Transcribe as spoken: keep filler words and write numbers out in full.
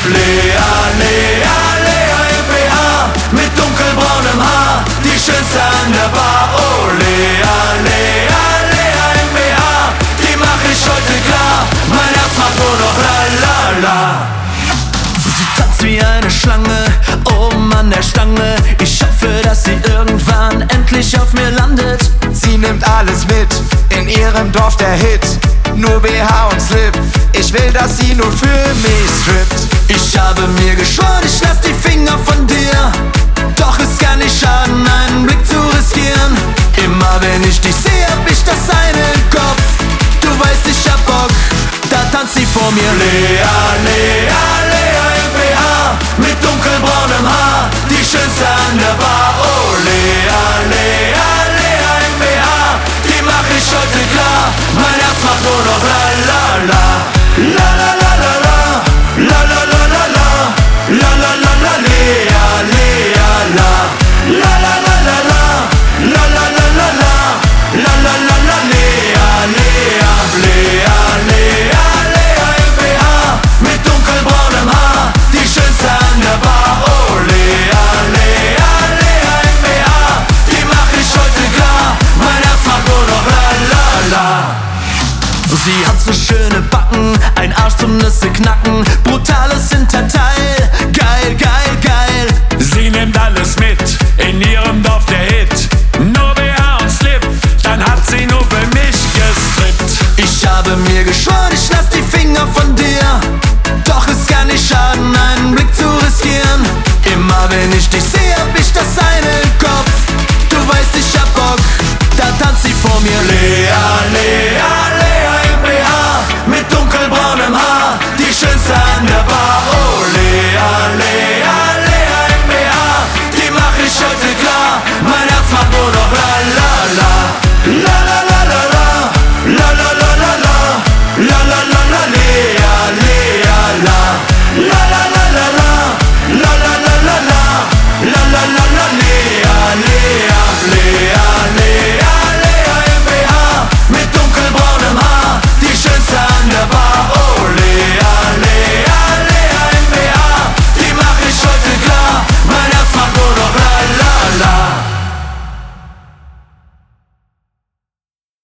Lea, Lea, Lea M B A, mit dunkelbraunem Haar, die schönste an der Bar. Oh Lea, Lea, Lea M B A, die mach ich heute klar, mein Herz macht nur noch la la la. Sie tanzt wie eine Schlange, oben an der Stange. Ich hoffe, dass sie irgendwann endlich auf mir landet. Sie nimmt alles mit, in ihrem Dorf der Hit. Nur B H und Slip, ich will, dass sie nur für mich strippt. Ich habe mir geschworen, ich lass die Finger von dir, doch es kann nicht schaden, einen Blick zu riskieren. Immer wenn ich dich sehe, hab ich das eine im Kopf. Du weißt, ich hab Bock, da tanzt sie vor mir. Lea, Lea, Lea M B A, mit dunkelbraunem Haar, die schönste an der Bar. Oh Lea, Lea, Lea M B A, die mach ich heute klar, mein Herz macht nur noch la la la. La la la la la, la la la la la, la la la la, Lea, Lea, la. La la la la la, la la la la la, la la la la, Lea, Lea. Lea, Lea, Lea M B A, mit dunkelbraunem Haar, die schönste an der Bar. Oh Lea, Lea, Lea M B A, die mach ich heute klar, mein Herz macht nur noch la la la. Sie hat so schöne Backen, ein Arsch zum Nüsse knacken, brutal